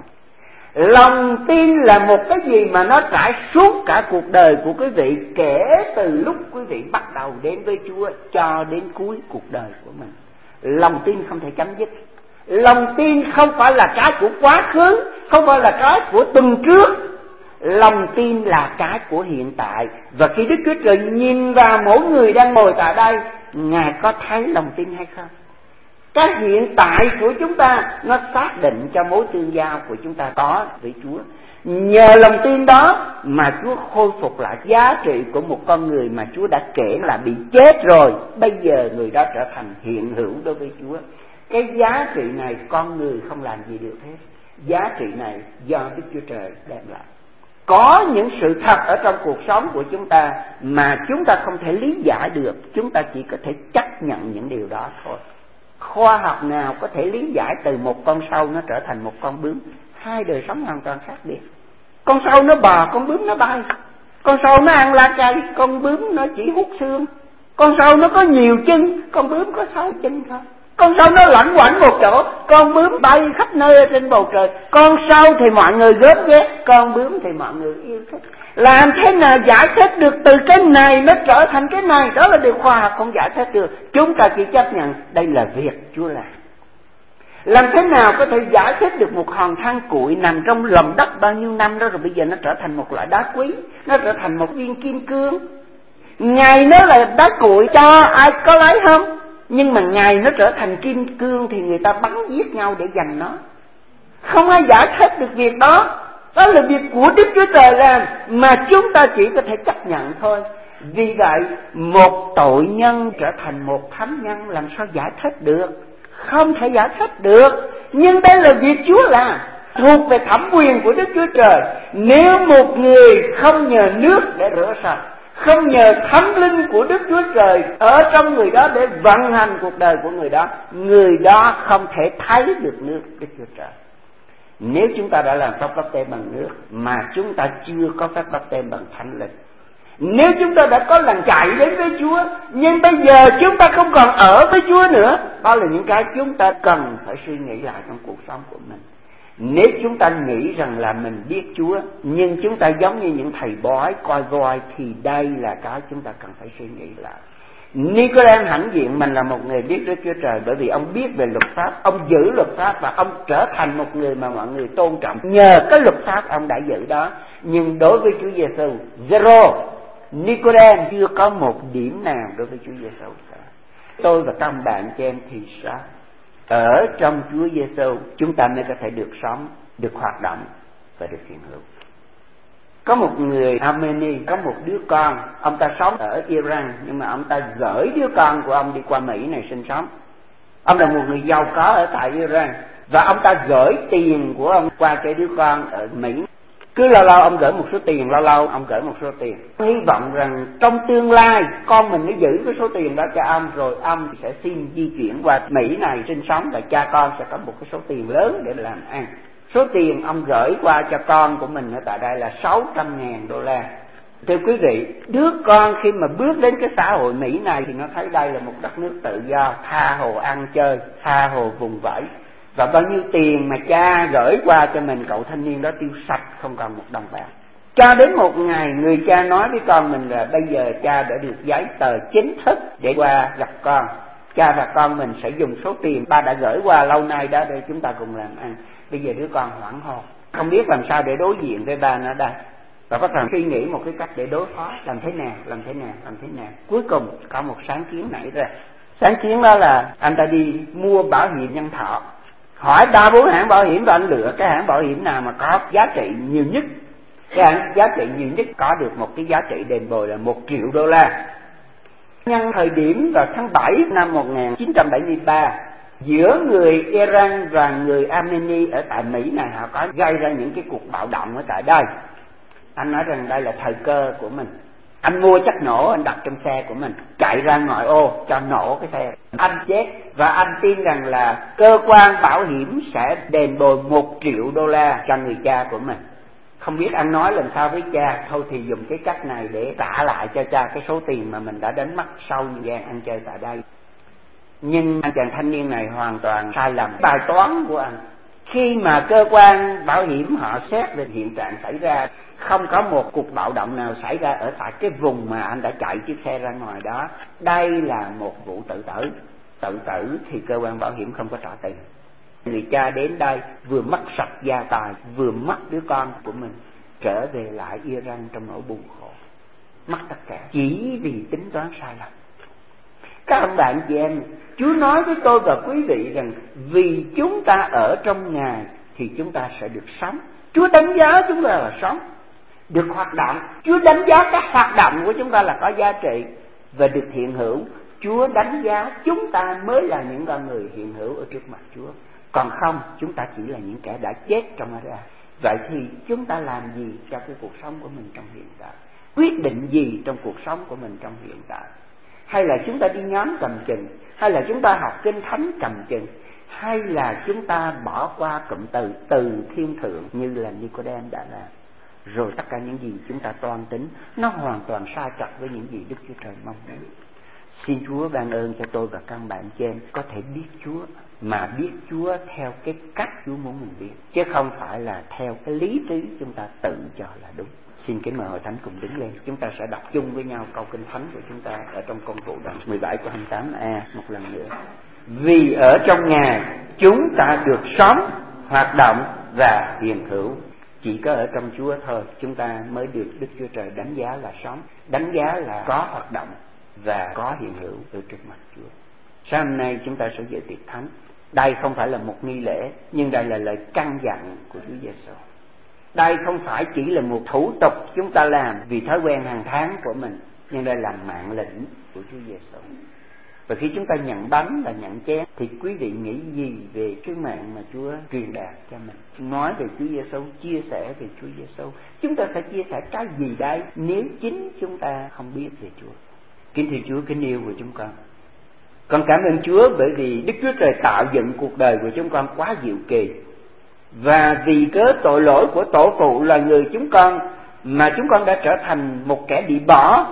Lòng tin là một cái gì mà nó trải suốt cả cuộc đời của quý vị, kể từ lúc quý vị bắt đầu đến với Chúa cho đến cuối cuộc đời của mình. Lòng tin không thể chấm dứt. Lòng tin không phải là cái của quá khứ, không phải là cái của tuần trước. Lòng tin là cái của hiện tại. Và khi Đức Chúa Trời nhìn vào mỗi người đang ngồi tại đây, Ngài có thấy lòng tin hay không? Cái hiện tại của chúng ta nó xác định cho mối tương giao của chúng ta có với Chúa. Nhờ lòng tin đó mà Chúa khôi phục lại giá trị của một con người mà Chúa đã kể là bị chết rồi. Bây giờ người đó trở thành hiện hữu đối với Chúa. Cái giá trị này con người không làm gì được hết. Giá trị này do Đức Chúa Trời đem lại. Có những sự thật ở trong cuộc sống của chúng ta mà chúng ta không thể lý giải được, chúng ta chỉ có thể chấp nhận những điều đó thôi. Khoa học nào có thể lý giải từ một con sâu nó trở thành một con bướm? Hai đời sống hoàn toàn khác biệt. Con sâu nó bò, con bướm nó bay. Con sâu nó ăn lá cây, con bướm nó chỉ hút xương. Con sâu nó có nhiều chân, con bướm có 6 chân thôi. Con sâu nó lẩn quẩn một chỗ, con bướm bay khắp nơi trên bầu trời. Con sâu thì mọi người gớm ghét, con bướm thì mọi người yêu thích. Làm thế nào giải thích được từ cái này nó trở thành cái này? Đó là điều khoa học không giải thích được. Chúng ta chỉ chấp nhận đây là việc Chúa làm. Làm thế nào có thể giải thích được một hòn than củi nằm trong lòng đất bao nhiêu năm đó rồi bây giờ nó trở thành một loại đá quý, nó trở thành một viên kim cương? Ngày nó là đá củi cho ai có lấy không? Nhưng mà ngày nó trở thành kim cương thì người ta bắn giết nhau để giành nó. Không ai giải thích được việc đó. Đó là việc của Đức Chúa Trời làm, mà chúng ta chỉ có thể chấp nhận thôi. Vì vậy một tội nhân trở thành một thánh nhân làm sao giải thích được? Không thể giải thích được. Nhưng đây là việc Chúa làm, thuộc về thẩm quyền của Đức Chúa Trời. Nếu một người không nhờ nước để rửa sạch, không nhờ thánh linh của Đức Chúa Trời ở trong người đó để vận hành cuộc đời của người đó không thể thấy được nước Đức Chúa Trời. Nếu chúng ta đã làm phép báp têm bằng nước mà chúng ta chưa có phép báp têm bằng thánh linh, nếu chúng ta đã có lần chạy đến với Chúa nhưng bây giờ chúng ta không còn ở với Chúa nữa, đó là những cái chúng ta cần phải suy nghĩ lại trong cuộc sống của mình. Nếu chúng ta nghĩ rằng là mình biết Chúa nhưng chúng ta giống như những thầy bói coi voi, thì đây là cái chúng ta cần phải suy nghĩ lại. Nicodem hãnh diện mình là một người biết Đức Chúa Trời, bởi vì ông biết về luật pháp, ông giữ luật pháp và ông trở thành một người mà mọi người tôn trọng. Nhờ cái luật pháp ông đã giữ đó. Nhưng đối với Chúa Giêsu, zero. Nicodem chưa có một điểm nào đối với Chúa Giêsu cả. Tôi và các bạn chị em thì sao? Ở trong Chúa Giêsu chúng ta mới có thể được sống, được hoạt động và được hiện hữu. Có một người Armeni có một đứa con, ông ta sống ở Iran, nhưng mà ông ta gửi đứa con của ông đi qua Mỹ này sinh sống. Ông là một người giàu có ở tại Iran, và ông ta gửi tiền của ông qua cái đứa con ở Mỹ. Cứ lâu lâu ông gửi một số tiền, lâu lâu ông gửi một số tiền, hy vọng rằng trong tương lai con mình mới giữ cái số tiền đó cho ông, rồi ông sẽ xin di chuyển qua Mỹ này sinh sống, và cha con sẽ có một cái số tiền lớn để làm ăn. Số tiền ông gửi qua cho con của mình ở tại đây là $600,000. Thưa quý vị, đứa con khi mà bước đến cái xã hội Mỹ này thì nó thấy đây là một đất nước tự do, tha hồ ăn chơi, tha hồ vùng vẫy. Và bao nhiêu tiền mà cha gửi qua cho mình, cậu thanh niên đó tiêu sạch không còn một đồng bạc. Cho đến một ngày người cha nói với con mình là bây giờ cha đã được giấy tờ chính thức để qua gặp con. Cha và con mình sẽ dùng số tiền ba đã gửi qua lâu nay đó để chúng ta cùng làm ăn. Bây giờ đứa con hoảng hồn, không biết làm sao để đối diện với ba nó đây. Và bắt đầu suy nghĩ một cái cách để đối phó, làm thế nào. Cuối cùng có một sáng kiến nảy ra. Sáng kiến đó là anh ta đi mua bảo hiểm nhân thọ, hỏi 3-4 hãng bảo hiểm và anh lựa cái hãng bảo hiểm nào mà có giá trị nhiều nhất. Cái hãng giá trị nhiều nhất có được một cái giá trị đền bù là $1 triệu. Nhân thời điểm vào tháng 7 năm 1973, giữa người Iran và người Armenia ở tại Mỹ này họ có gây ra những cái cuộc bạo động ở tại đây. Anh nói rằng đây là thời cơ của mình. Anh mua chất nổ, anh đặt trong xe của mình, chạy ra ngoại ô cho nổ cái xe. Anh chết và anh tin rằng là cơ quan bảo hiểm sẽ đền bù $1 triệu cho người cha của mình. Không biết anh nói làm sao với cha, thôi thì dùng cái cách này để trả lại cho cha cái số tiền mà mình đã đánh mất sau thời gian ăn chơi tại đây. Nhưng anh chàng thanh niên này hoàn toàn sai lầm bài toán của anh. Khi mà cơ quan bảo hiểm họ xét về hiện trạng xảy ra, không có một cuộc bạo động nào xảy ra ở tại cái vùng mà anh đã chạy chiếc xe ra ngoài đó. Đây là một vụ tự tử. Tự tử thì cơ quan bảo hiểm không có trả tiền. Người cha đến đây vừa mất sạch gia tài, vừa mất đứa con của mình, trở về lại Iran trong nỗi buồn khổ. Mất tất cả chỉ vì tính toán sai lầm. Các ông bạn chị em, Chúa nói với tôi và quý vị rằng vì chúng ta ở trong Ngài thì chúng ta sẽ được sống. Chúa đánh giá chúng ta là sống, được hoạt động. Chúa đánh giá các hoạt động của chúng ta là có giá trị và được hiện hữu. Chúa đánh giá chúng ta mới là những con người hiện hữu ở trước mặt Chúa. Còn không, chúng ta chỉ là những kẻ đã chết trong ra. Vậy thì chúng ta làm gì cho cái cuộc sống của mình trong hiện tại? Quyết định gì trong cuộc sống của mình trong hiện tại? Hay là chúng ta đi nhóm cầm chừng? Hay là chúng ta học kinh thánh cầm chừng? Hay là chúng ta bỏ qua cụm từ từ thiên thượng như là Nicodem đã làm? Rồi tất cả những gì chúng ta toan tính nó hoàn toàn sai trật với những gì Đức Chúa Trời mong muốn. Xin Chúa ban ơn cho tôi và các bạn trên có thể biết Chúa, mà biết Chúa theo cái cách Chúa muốn mình biết, chứ không phải là theo cái lý trí chúng ta tự cho là đúng. Xin kính mời hội thánh cùng đứng lên, chúng ta sẽ đọc chung với nhau câu kinh thánh của chúng ta ở trong Công vụ đoạn 17 của 28a một lần nữa. Vì ở trong Ngài chúng ta được sống, hoạt động và hiện hữu. Chỉ có ở trong Chúa thôi chúng ta mới được Đức Chúa Trời đánh giá là sống, đánh giá là có hoạt động và có hiện hữu ở trước mặt Chúa. Sáng hôm nay chúng ta sẽ dự tiệc thánh. Đây không phải là một nghi lễ, nhưng đây là lời căn dặn của Chúa Giêsu. Đây không phải chỉ là một thủ tục chúng ta làm vì thói quen hàng tháng của mình, nhưng đây là mạng lệnh của Chúa Giêsu. Và khi chúng ta nhận bánh và nhận chén thì quý vị nghĩ gì về sứ mạng mà Chúa truyền đạt cho mình? Nói về Chúa Giêsu, chia sẻ về Chúa Giêsu. Chúng ta phải chia sẻ cái gì đây nếu chính chúng ta không biết về Chúa? Kính thưa Chúa, kính yêu của chúng con cảm ơn Chúa bởi vì Đức Chúa Trời tạo dựng cuộc đời của chúng con quá diệu kỳ. Và vì cớ tội lỗi của tổ phụ là người chúng con mà chúng con đã trở thành một kẻ bị bỏ.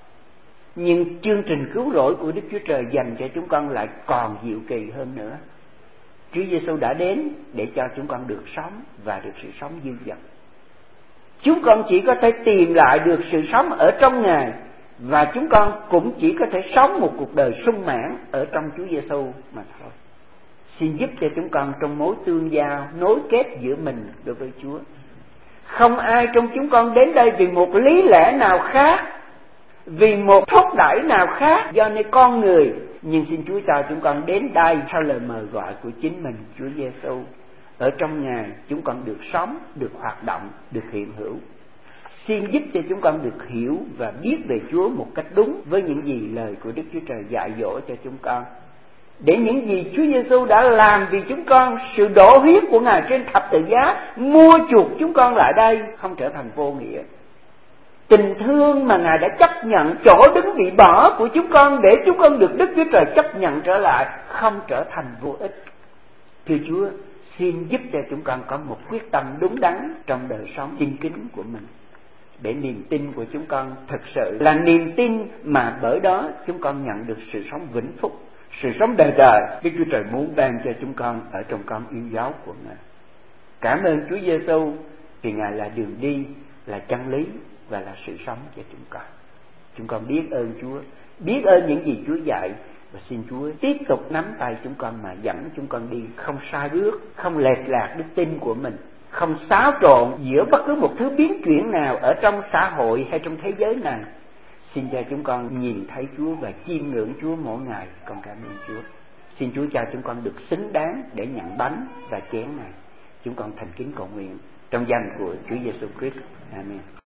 Nhưng chương trình cứu rỗi của Đức Chúa Trời dành cho chúng con lại còn diệu kỳ hơn nữa. Chúa Giêsu đã đến để cho chúng con được sống và được sự sống dư dật. Chúng con chỉ có thể tìm lại được sự sống ở trong Ngài và chúng con cũng chỉ có thể sống một cuộc đời sung mãn ở trong Chúa Giêsu mà thôi. Xin giúp cho chúng con trong mối tương giao nối kết giữa mình đối với Chúa. Không ai trong chúng con đến đây vì một lý lẽ nào khác, vì một thúc đẩy nào khác do nơi con người, nhưng xin Chúa cho chúng con đến đây theo lời mời gọi của chính mình, Chúa Giêsu. Ở trong Ngài chúng con được sống, được hoạt động, được hiện hữu. Xin giúp cho chúng con được hiểu và biết về Chúa một cách đúng với những gì lời của Đức Chúa Trời dạy dỗ cho chúng con. Để những gì Chúa Giêsu đã làm vì chúng con, sự đổ huyết của Ngài trên thập tự giá mua chuộc chúng con lại đây, không trở thành vô nghĩa. Tình thương mà Ngài đã chấp nhận chỗ đứng bị bỏ của chúng con để chúng con được Đức Chúa Trời chấp nhận trở lại, không trở thành vô ích. Thưa Chúa, xin giúp cho chúng con có một quyết tâm đúng đắn trong đời sống tin kính của mình, để niềm tin của chúng con thực sự là niềm tin mà bởi đó chúng con nhận được sự sống vĩnh phúc, sự sống đời đời Đức Chúa Trời muốn ban cho chúng con ở trong con yêu dấu của Ngài. Cảm ơn Chúa Giêsu, vì Ngài là đường đi, là chân lý và là sự sống cho chúng con. Chúng con biết ơn Chúa, biết ơn những gì Chúa dạy, và xin Chúa tiếp tục nắm tay chúng con mà dẫn chúng con đi, không sai bước, không lệch lạc đức tin của mình, không xáo trộn giữa bất cứ một thứ biến chuyển nào ở trong xã hội hay trong thế giới này. Xin cho chúng con nhìn thấy Chúa và chiêm ngưỡng Chúa mỗi ngày. Con cảm ơn Chúa. Xin Chúa cho chúng con được xứng đáng để nhận bánh và chén này. Chúng con thành kính cầu nguyện trong danh của Chúa Giêsu Christ. Amen.